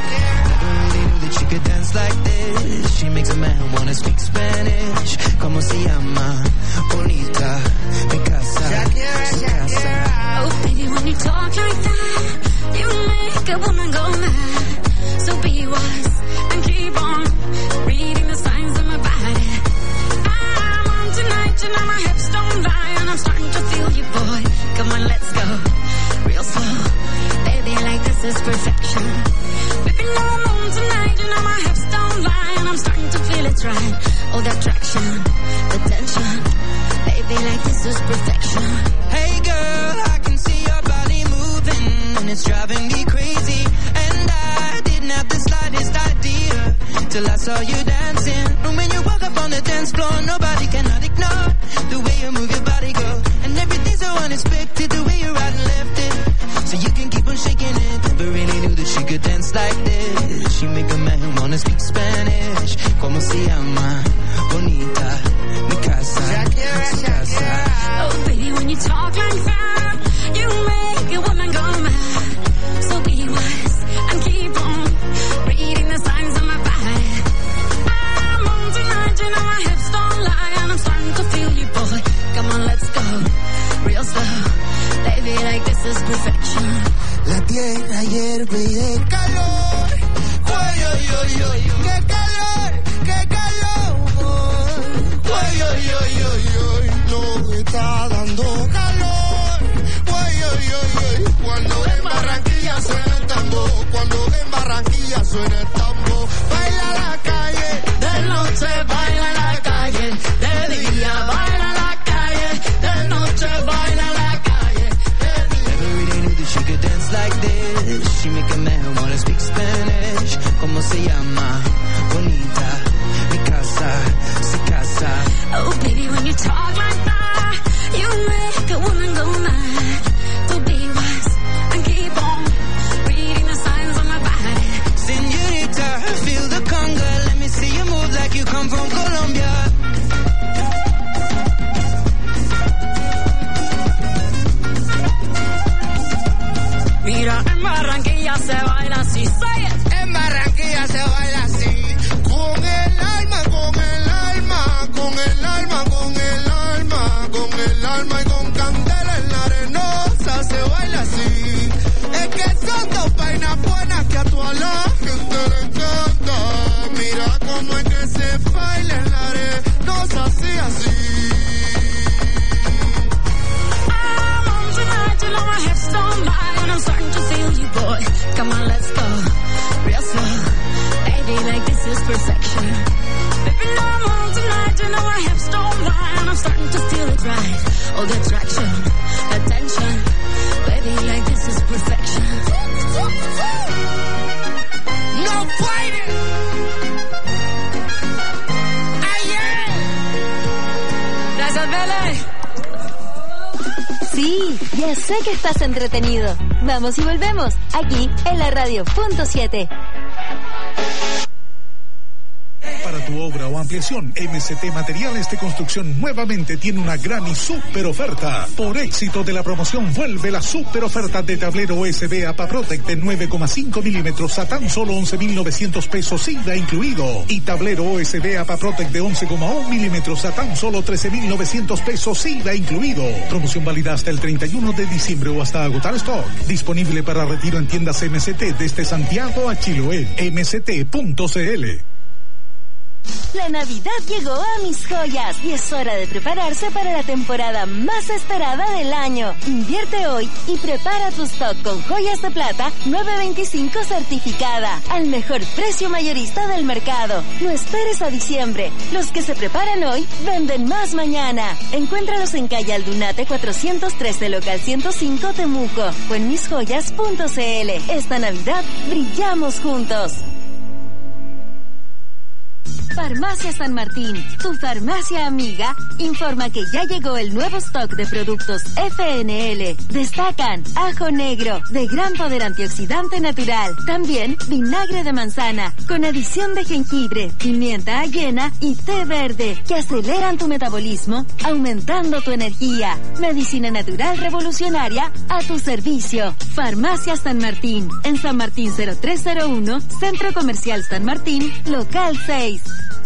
She makes a man wanna speak Spanish. Como se llama? Bonita, mi casa, su casa. Oh, baby, when you talk like that, you make a woman go mad. So be wise and keep on reading the signs of my body. I'm on tonight, you know my hips don't lie, and I'm starting to feel you, boy. Come on, let's go real slow. Baby, like this is perfection. Baby, no, I'm on tonight, you know my hips don't lie, and I'm starting to feel it's right. Oh, the attraction, the tension. Baby, like this is perfection. Hey girl, I can see your body moving, and it's driving me crazy. And I didn't have the slightest idea till I saw you dancing. And when you walk up on the dance floor, nobody cannot ignore the way you move your body, girl. And everything's so unexpected, the way you right and left it. So you can keep on shaking it. Never really knew that she could dance like this. She make a man wanna speak Spanish. Como se llama? Bonita, mi casa, su casa. Oh, baby, when you talk like that, you make a woman go mad. So be wise and keep on reading the signs of my body. I'm on tonight, you know my hips don't lie, and I'm starting to feel you, boy. Come on, let's go real slow. Baby, like this is perfection. La tierra hierve y de calor. Ay, ay, ay, ay, qué calor, qué calor. Ay, ay, ay, ay, ay, no está dando calor. Ay, ay, ay, ay, cuando en Barranquilla suena el tambor, cuando en Barranquilla suena el tambor. Baila la calle, de noche baila la calle, de día baila la calle, de noche baila la calle. Never really knew that she could dance like this. She make a man wanna speak Spanish. Como se llama? Bonita, mi casa, su casa. Oh, baby, when you talk like that, you make a woman go mad. So be wise and keep on reading the signs of my body. Señorita, feel the conga. Let me see you move like you come from Colombia. Mira, en Barranquilla se baila así, say it. En Barranquilla se baila así. Con el alma, con el alma, con el alma, con el alma, con el alma y con candela en la arenosa se baila así. Es que son dos vainas buenas que a toda la gente le encanta. Mira cómo es que se baila en la arenosa así, así. I'm on tonight, you know my hips don't lie, and I'm starting to feel you, boy. Come on, let's go real slow. Baby, like this is perfection. Baby, no, I'm on tonight, you know my hips don't lie, and I'm starting to feel it right. Oh, the attraction, the tension. Baby, like this is perfection. No fighting. Gracias, Vele. Sí, ya sé que estás entretenido. Vamos y volvemos, aquí en la radio punto 7. Para tu obra o ampliación, MCT Materiales de Construcción nuevamente tiene una gran y súper oferta. Por éxito de la promoción, vuelve la súper oferta de tablero USB APAPROTEC de 9,5 milímetros a tan solo 11.900 pesos IVA incluido. Y tablero USB APAPROTEC de 11,1 milímetros a tan solo 13.900 pesos IVA incluido. Promoción válida hasta el 31 de diciembre o hasta agotar stock. Disponible para retiro en tiendas MCT desde Santiago a Chiloé. MCT.cl. La Navidad llegó a Mis Joyas y es hora de prepararse para la temporada más esperada del año. Invierte hoy y prepara tu stock con joyas de plata 925 certificada al mejor precio mayorista del mercado. No esperes a diciembre. Los que se preparan hoy venden más mañana. Encuéntralos en calle Aldunate 413 local 105 Temuco o en misjoyas.cl. Esta Navidad brillamos juntos. Farmacia San Martín, tu farmacia amiga, informa que ya llegó el nuevo stock de productos FNL. Destacan ajo negro, de gran poder antioxidante natural. También vinagre de manzana, con adición de jengibre, pimienta ayena y té verde, que aceleran tu metabolismo, aumentando tu energía. Medicina natural revolucionaria a tu servicio. Farmacia San Martín, en San Martín 0301, Centro Comercial San Martín, local 6.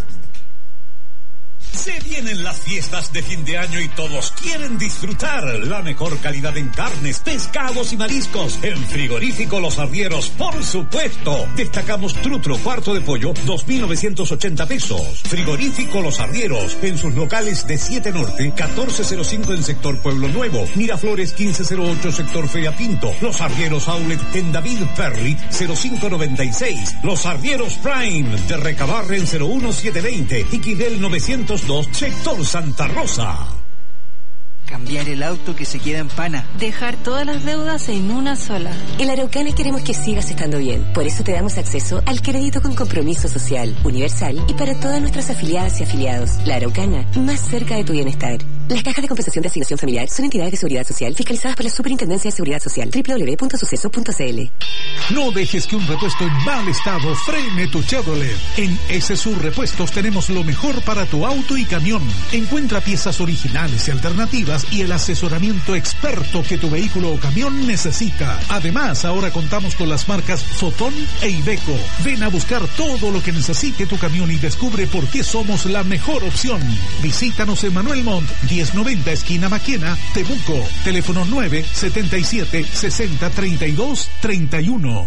Se vienen las fiestas de fin de año y todos quieren disfrutar la mejor calidad en carnes, pescados y mariscos. En Frigorífico Los Arrieros, por supuesto. Destacamos trutro cuarto de pollo, 2.980 pesos. Frigorífico Los Arrieros, en sus locales de 7 Norte, 1405 en sector Pueblo Nuevo, Miraflores 1508 sector Feria Pinto, Los Arrieros Outlet en David Perry 0596, Los Arrieros Prime de Recabarren 01720 y Quidel 902 sector Santa Rosa. Cambiar el auto que se queda en pana. Dejar todas las deudas en una sola. En Araucana queremos que sigas estando bien. Por eso te damos acceso al crédito con compromiso social, universal y para todas nuestras afiliadas y afiliados. La Araucana, más cerca de tu bienestar. Las cajas de compensación de asignación familiar son entidades de seguridad social fiscalizadas por la Superintendencia de Seguridad Social. www.suceso.cl. No dejes que un repuesto en mal estado frene tu Chevrolet. En SSUR Repuestos tenemos lo mejor para tu auto y camión. Encuentra piezas originales y alternativas y el asesoramiento experto que tu vehículo o camión necesita. Además, ahora contamos con las marcas Fotón e Iveco. Ven a buscar todo lo que necesite tu camión y descubre por qué somos la mejor opción. Visítanos en Manuel Montt, 1090 esquina Maquena, Temuco. Teléfono 977 60 32 31.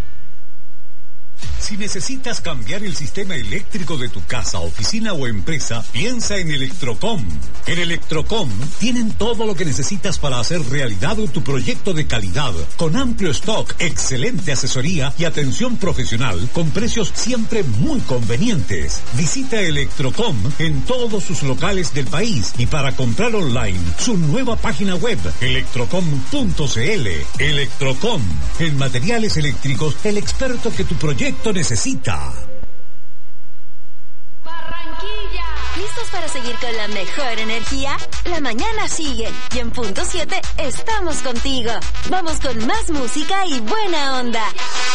Si necesitas cambiar el sistema eléctrico de tu casa, oficina o empresa, piensa en Electrocom. En Electrocom tienen todo lo que necesitas para hacer realidad tu proyecto de calidad, con amplio stock, excelente asesoría y atención profesional, con precios siempre muy convenientes. Visita Electrocom en todos sus locales del país y para comprar online, su nueva página web, electrocom.cl. Electrocom, en materiales eléctricos, el experto que tu proyecto necesita. Barranquilla. ¿Listos para seguir con la mejor energía? La mañana sigue y en punto 7 estamos contigo. Vamos con más música y buena onda.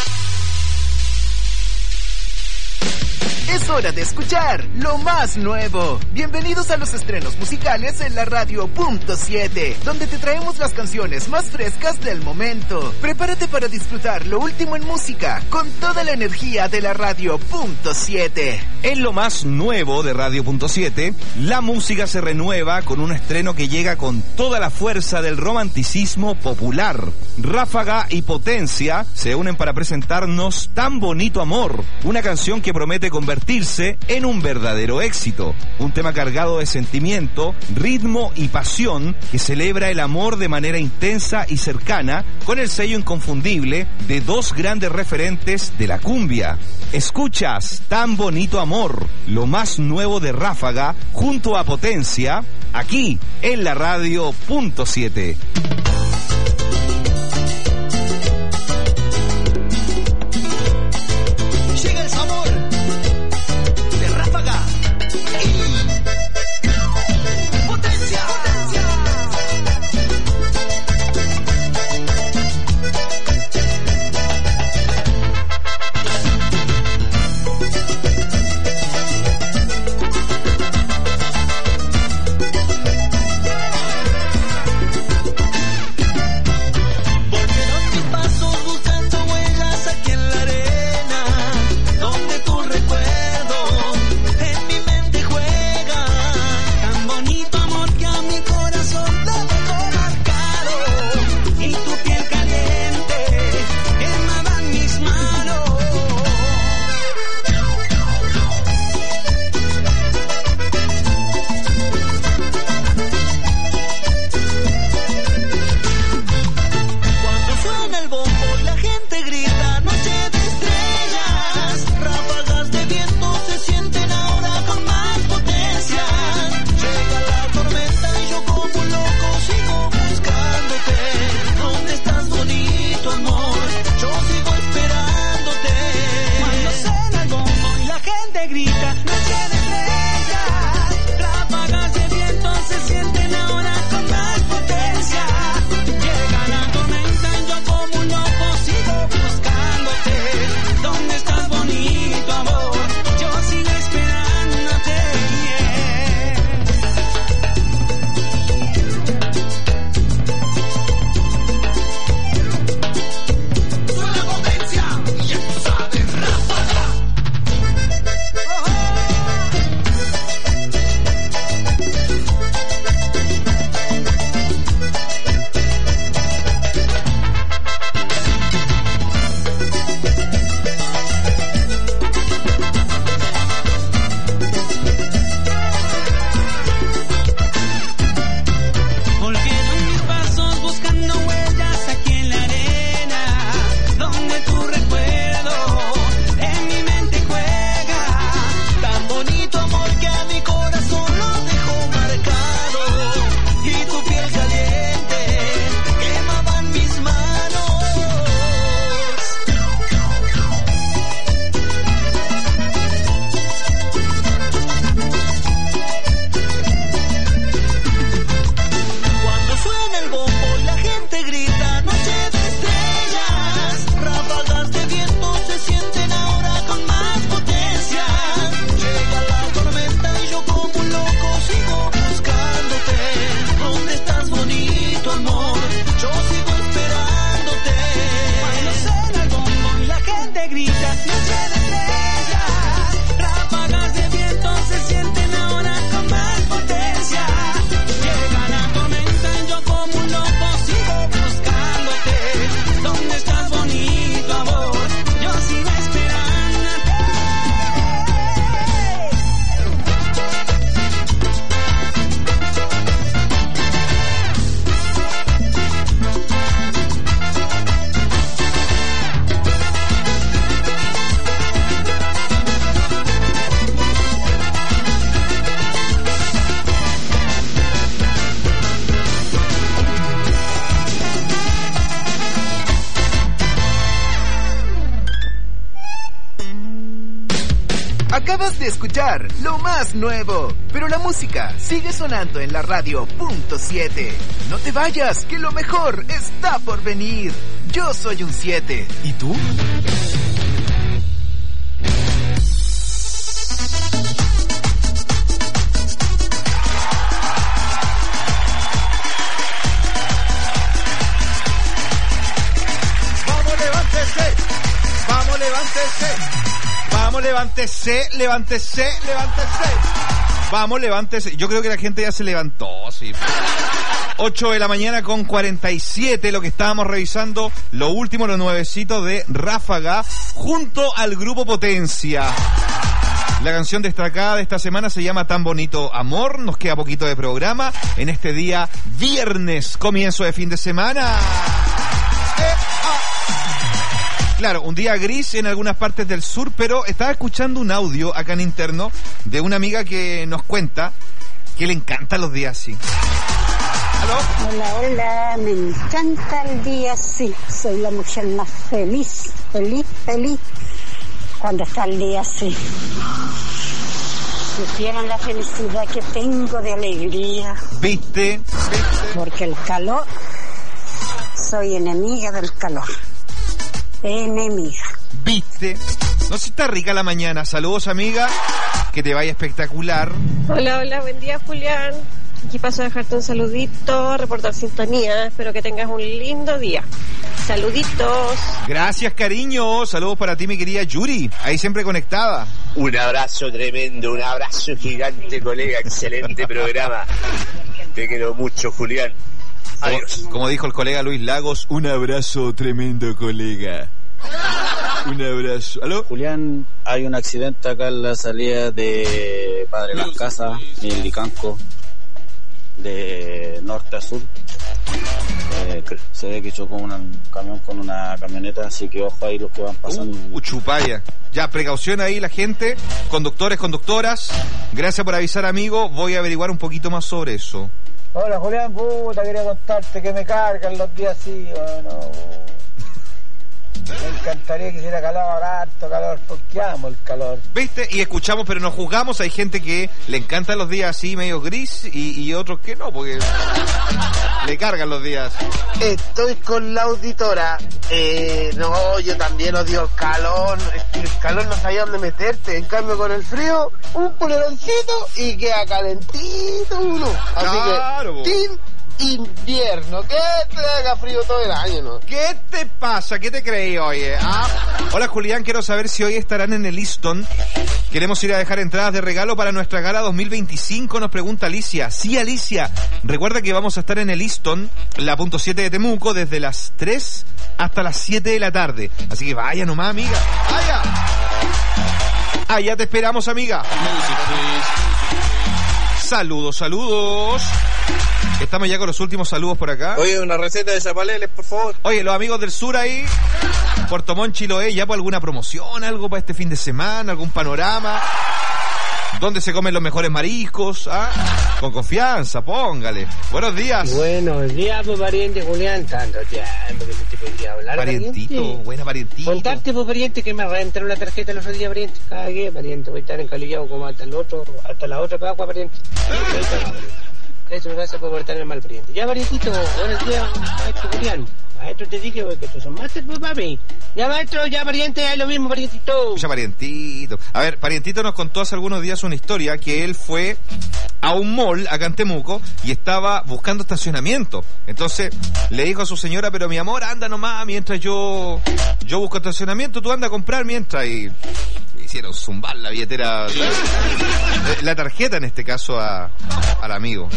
Es hora de escuchar lo más nuevo. Bienvenidos a los estrenos musicales en la radio Punto 7, donde te traemos las canciones más frescas del momento. Prepárate para disfrutar lo último en música con toda la energía de la radio Punto 7. En lo más nuevo de Radio Punto 7, la música se renueva con un estreno que llega con toda la fuerza del romanticismo popular. Ráfaga y Potencia se unen para presentarnos Tan Bonito Amor, una canción que promete convertirse en un verdadero éxito. Un tema cargado de sentimiento, ritmo y pasión que celebra el amor de manera intensa y cercana, con el sello inconfundible de dos grandes referentes de la cumbia. Escuchas Tan Bonito Amor, lo más nuevo de Ráfaga junto a Potencia, aquí en la radio Punto 7. Acabas de escuchar lo más nuevo, pero la música sigue sonando en la radio .7. No te vayas, que lo mejor está por venir. Yo soy un 7. ¿Y tú? Vamos, levántese. Vamos, levántese. Yo creo que la gente ya se levantó, sí. 8 de la mañana con 47, lo que estábamos revisando, lo último, los nuevecitos de Ráfaga, junto al grupo Potencia. La canción destacada de esta semana se llama Tan Bonito Amor. Nos queda poquito de programa en este día viernes, comienzo de fin de semana. Claro, un día gris en algunas partes del sur, pero estaba escuchando un audio acá en interno de una amiga que nos cuenta que le encantan los días así. ¿Aló? Hola, me encanta el día así. Soy la mujer más feliz cuando está el día así. Supieran la felicidad que tengo de alegría. ¿Viste? Porque el calor, soy enemiga del calor. Enemiga. ¿Viste? No sé si está rica la mañana. Saludos, amiga. Que te vaya espectacular. Hola, buen día, Julián. Aquí paso a dejarte un saludito, reportar sintonía. Espero que tengas un lindo día. Saluditos. Gracias, cariño. Saludos para ti, mi querida Yuri. Ahí siempre conectada. Un abrazo tremendo, un abrazo gigante, colega. Excelente programa. Te quiero mucho, Julián. Como dijo el colega Luis Lagos, un abrazo tremendo, colega. Un abrazo. ¿Aló? Julián, hay un accidente acá en la salida de Padre Las Casas, en Licanco, de norte a sur. Se ve que chocó un camión con una camioneta, así que ojo ahí los que van pasando. Chupaya. Ya, precaución ahí la gente, conductores, conductoras. Gracias por avisar, amigo. Voy a averiguar un poquito más sobre eso. Hola, Julián, puta, quería contarte que me cargan los días así, bueno. Me encantaría que hiciera calor, harto calor, porque amo el calor. ¿Viste? Y escuchamos, pero no juzgamos. Hay gente que le encantan los días así, medio gris, y otros que no, porque le cargan los días. Estoy con la auditora. No, yo también odio el calor. Es que el calor no sabía dónde meterte. En cambio, con el frío, un poleroncito y queda calentito uno. Así claro, que, team invierno, que te haga frío todo el año, ¿no? ¿Qué te pasa? ¿Qué te creí, oye? Hola, Julián, quiero saber si hoy estarán en el Easton. Queremos ir a dejar entradas de regalo para nuestra gala 2025, nos pregunta Alicia. Sí, Alicia, recuerda que vamos a estar en el Easton, la .7 de Temuco, desde las 3 hasta las 7 de la tarde. Así que vaya nomás, amiga, vaya. Allá te esperamos, amiga. Saludos. Estamos ya con los últimos saludos por acá. Oye, una receta de chapaleles, por favor. Oye, los amigos del sur ahí, Puerto Montt, Chiloé, ¿ya por alguna promoción, algo para este fin de semana, algún panorama? ¿Dónde se comen los mejores mariscos? Con confianza, póngale. Buenos días. Buenos días, pues, pariente Julián. Tanto tiempo que no te podría hablar, parientito. Buena, parientito. Contarte, pues, pariente, que me reventaron la tarjeta los otros días, pariente. Cagué, pariente. Voy a estar encalillado como hasta la otra pagua, pariente. Eso me pasa por portarme mal, pariente. Ya, parientito, buenos días, maestro Julián. Maestro, te dije que estos son máster, pues, papi. Ya, maestro, ya, pariente, es lo mismo, parientito. Ya, parientito. A ver, parientito nos contó hace algunos días una historia que él fue a un mall acá en Temuco y estaba buscando estacionamiento. Entonces le dijo a su señora, pero mi amor, anda nomás mientras yo busco estacionamiento, tú anda a comprar mientras. Y hicieron zumbar la billetera, la tarjeta en este caso al amigo.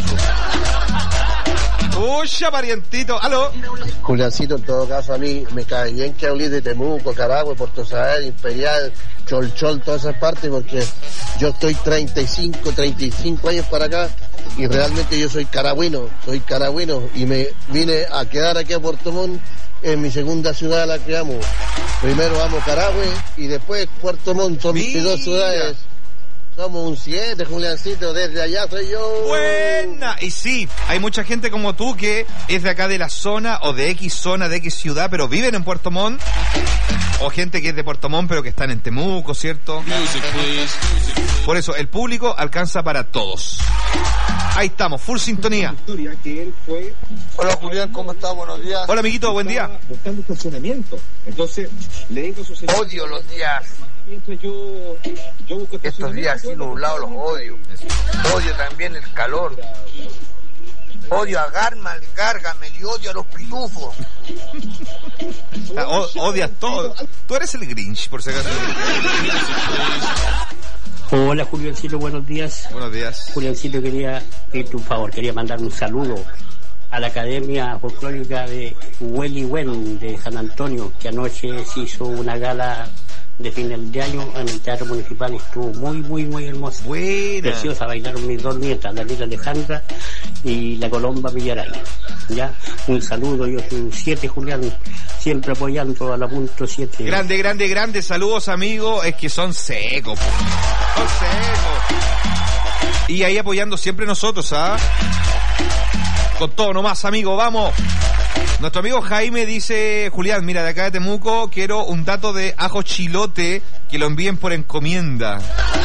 ¡Uya, parientito! ¡Aló! Juliancito, en todo caso, a mí me cae bien que hablé de Temuco, Caragüe, Puerto Sael, Imperial, Cholchol, todas esas partes, porque yo estoy 35 años para acá y realmente yo soy caragüino y me vine a quedar aquí a Puerto Montt, en mi segunda ciudad a la que amo. Primero amo Caragüe y después Puerto Montt, son mis dos ciudades Somos un 7, Juliancito, desde allá soy yo. Buena. Y sí, hay mucha gente como tú que es de acá de la zona o de X zona, de X ciudad, pero viven en Puerto Montt. O gente que es de Puerto Montt pero que están en Temuco, ¿cierto? Por eso, el público alcanza para todos. Ahí estamos, full sintonía. Hola Julián, ¿cómo estás? Buenos días. Hola amiguito, buen día. Buscando estacionamiento. Entonces, le digo a su señor... Odio los días. Mientras yo busco estos días así nublados los odio. Odio también el calor. Odio a Gargamel y odio a los pitufos. Odias todo. Tú eres el Grinch, por si acaso. Hola Juliancito, buenos días. Buenos días. Juliancito, quería pedirte un favor, quería mandar un saludo a la Academia Folclórica de Welly Wen de San Antonio, que anoche se hizo una gala de final de año en el Teatro Municipal. Estuvo muy hermosa. Buena. Preciosa, bailaron mis dos nietas, la nieta Alejandra y la Colomba Villaray. Ya, un saludo, yo soy un 7, Julián, siempre apoyando a la punto 7. Grande, saludos amigos, es que son secos, po. Son secos. Y ahí apoyando siempre nosotros, ¿ah? Con todo nomás, amigo, vamos. Nuestro amigo Jaime dice, Julián, mira, de acá de Temuco quiero un dato de ajo chilote que lo envíen por encomienda.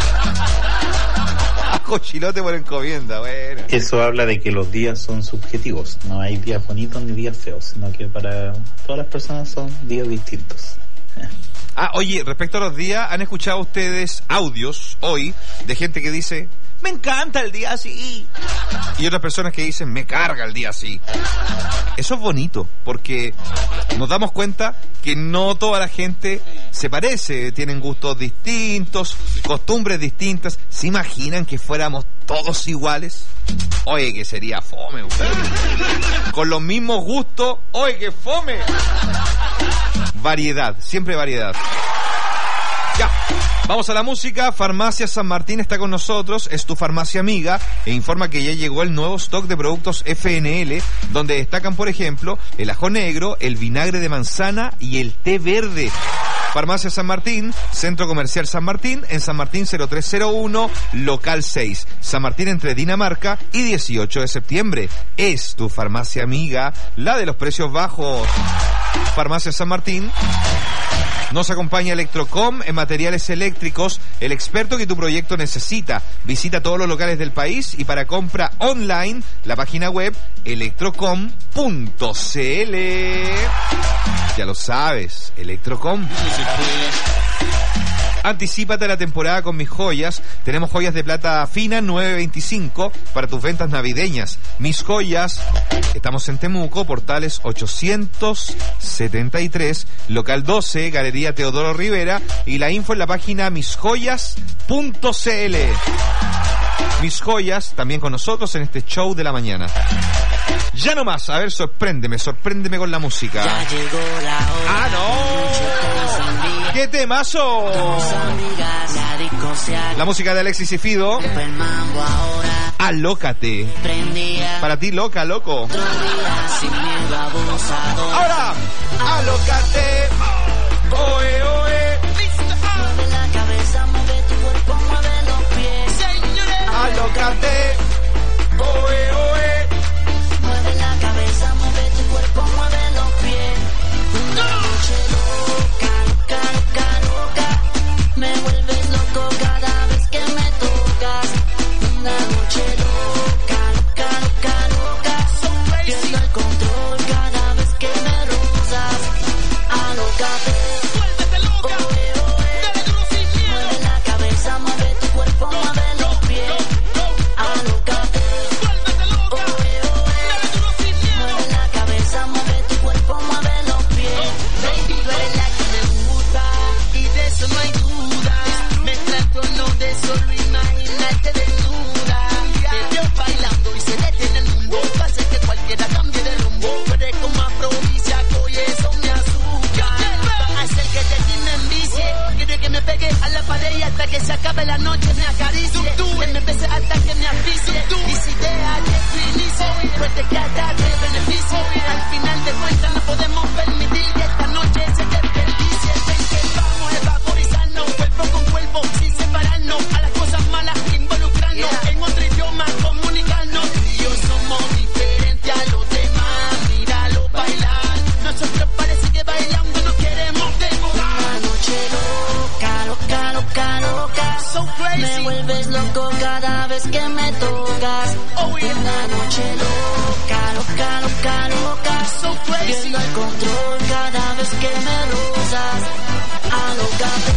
Ajo chilote por encomienda, bueno. Eso habla de que los días son subjetivos, no hay días bonitos ni días feos, sino que para todas las personas son días distintos. Oye, respecto a los días, ¿han escuchado ustedes audios hoy de gente que dice... Me encanta el día así. Y otras personas que dicen, me carga el día así. Eso es bonito, porque nos damos cuenta que no toda la gente se parece, tienen gustos distintos, costumbres distintas. ¿Se imaginan que fuéramos todos iguales? Oye, que sería fome, güey. Con los mismos gustos, oye, que fome. Variedad, siempre variedad. Ya, vamos a la música. Farmacia San Martín está con nosotros, es tu farmacia amiga, e informa que ya llegó el nuevo stock de productos FNL, donde destacan, por ejemplo, el ajo negro, el vinagre de manzana y el té verde. Farmacia San Martín, Centro Comercial San Martín, en San Martín 0301, local 6. San Martín entre Dinamarca y 18 de septiembre. Es tu farmacia amiga, la de los precios bajos. Farmacia San Martín. Nos acompaña Electrocom en materiales eléctricos, el experto que tu proyecto necesita. Visita todos los locales del país y para compra online, la página web electrocom.cl. Ya lo sabes, Electrocom. Anticípate a la temporada con Mis Joyas. Tenemos joyas de plata fina 9.25 para tus ventas navideñas. Mis Joyas. Estamos en Temuco, Portales 873, local 12, Galería Teodoro Rivera, y la info en la página misjoyas.cl. Mis Joyas, también con nosotros en este show de la mañana. Ya no más, a ver, sorpréndeme con la música. Ya llegó la hora. ¡Ah, no! ¡Qué temazo! La música de Alexis y Fido. Alócate. Para ti, loca, loco. Ahora, alócate. Oe, oe. Mueve la cabeza, mueve tu cuerpo, mueve los pies. Alócate. Oe, oe. Mueve la cabeza, mueve tu cuerpo, mueve los pies. Una noche loca, loca, loca, loca. Me vuelves loco cada vez que me tocas. Una noche loca, loca, loca, loca. Pierdo el control cada vez que me rozas. Alócate. Mueve la cabeza, mueve tu cuerpo, mueve los pies. Alócate. Mueve la cabeza, mueve tu cuerpo, mueve los pies. Baby, tú eres la que me gusta y de eso no hay duda. Me trato no de solo imaginarte desnuda. Te veo bailando y se detiene el mundo. Hace que cualquiera cambie de rumbo. Eres como afrodisíaco y eso me asusta. Hacer que te tiene en bici. Quiere que me pegue a la pared y hasta que se acabe la noche me acaricie. Que me bese hasta que me asfixie. Y si deja que tu inicie, pues te queda de beneficio. Al final de cuentas no podemos permitir que esta noche se desperdicie. Ven que vamos a evaporizarnos cuerpo con cuerpo sin separarnos. A las cosas malas Pierdo el control cada vez que me rozas. Alócate.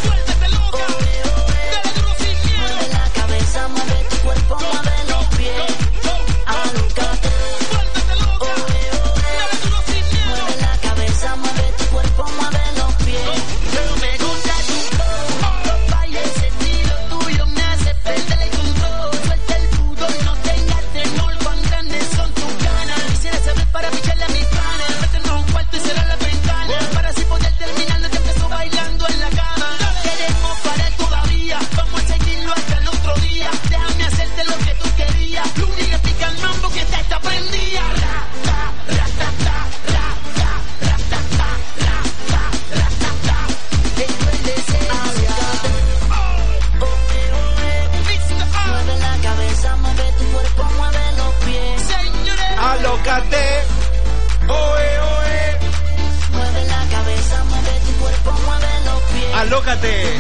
Mueve la cabeza, mueve tu cuerpo, mueve los pies. Alócate. Mueve la cabeza, mueve tu cuerpo, mueve los pies. Pero me gusta tu flow, baile ese estilo tuyo me hace perder el control. Suelta el pudor, no tengas temor, cuán grandes son tus ganas. Quisiera saber para picharle a mis planes, meternos un cuarto y cerrar la ventana, para así poder terminar lo que empezó bailando en la cama. Queremos parar todavía, vamos a seguirlo hasta el otro día. Déjame hacerte lo que tú querías, Luni le pica el mambo que está prendida. Mueve la cabeza, mueve tu cuerpo, mueve los pies. Alócate. Oe, oe. Mueve la cabeza, mueve tu cuerpo, mueve los pies. Alócate.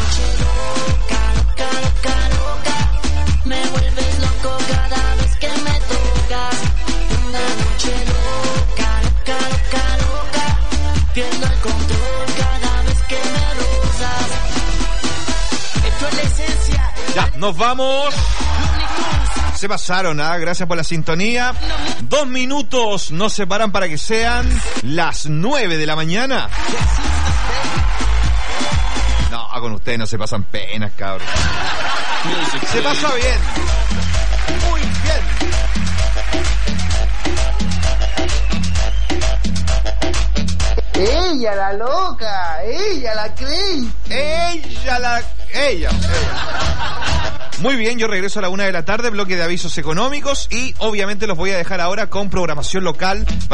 Me vuelves loco cada vez que me tocas. Una noche loca, loca, loca, loca. Pierdo el control cada vez que me rozas. Esto es la esencia. Ya, nos vamos. Se pasaron, ¿ah? Gracias por la sintonía. 2 minutos nos separan para que sean las 9 de la mañana. No, con ustedes no se pasan penas, cabrón. Se pasa bien. Muy bien. Ella la loca, ella la crazy. Ella. Muy bien, yo regreso a la 1 de la tarde, bloque de avisos económicos y obviamente los voy a dejar ahora con programación local.